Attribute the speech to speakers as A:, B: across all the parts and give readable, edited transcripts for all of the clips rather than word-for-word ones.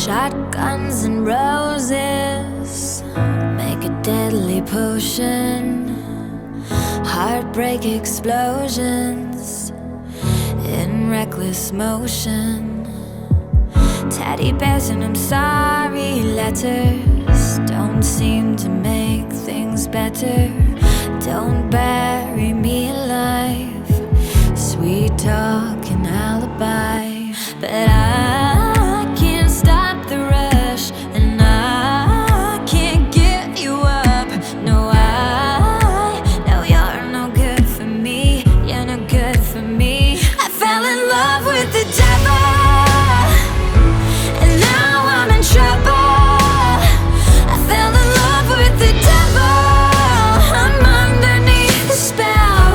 A: Shotguns and roses make a deadly potion. Heartbreak explosions in reckless motion. Teddy bears and I'm sorry letters don't seem to make things better. Don't bury me alive, sweet talk and alibi. But I can't stop the rush, and I can't get you up. No, I know you're no good for me. You're no good for me. I fell in love with the devil, and now I'm in trouble. I fell in love with the devil. I'm underneath the spell.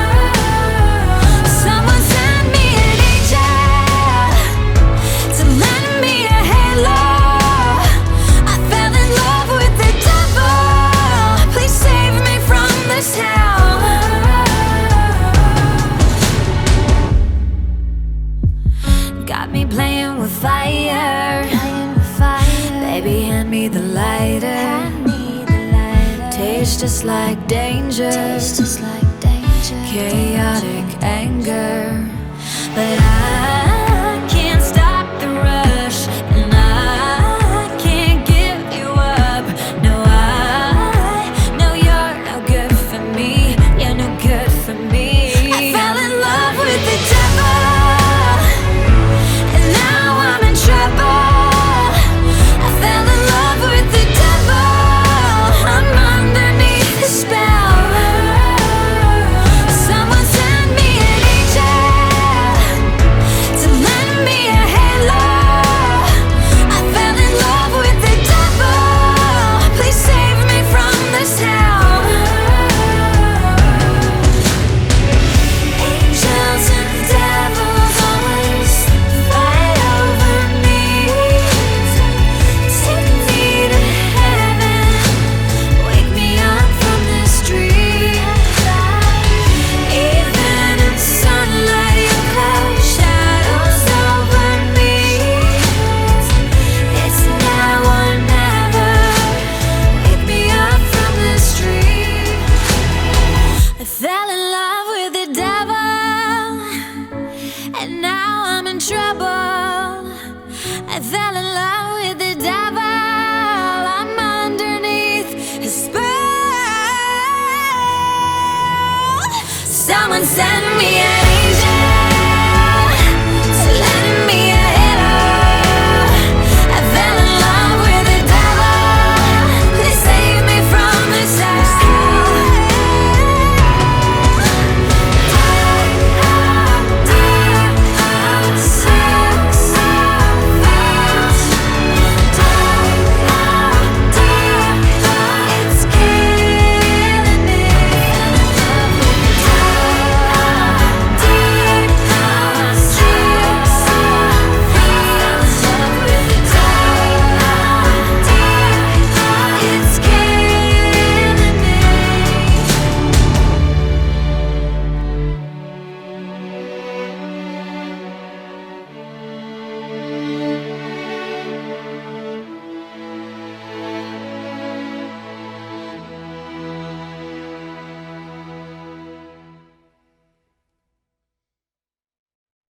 A: Someone send me an angel to lend me a halo. I fell in love with the devil. Please save me from this hell. Got me playing with fire. Baby, hand me the lighter. Tastes just like danger. Chaotic anger.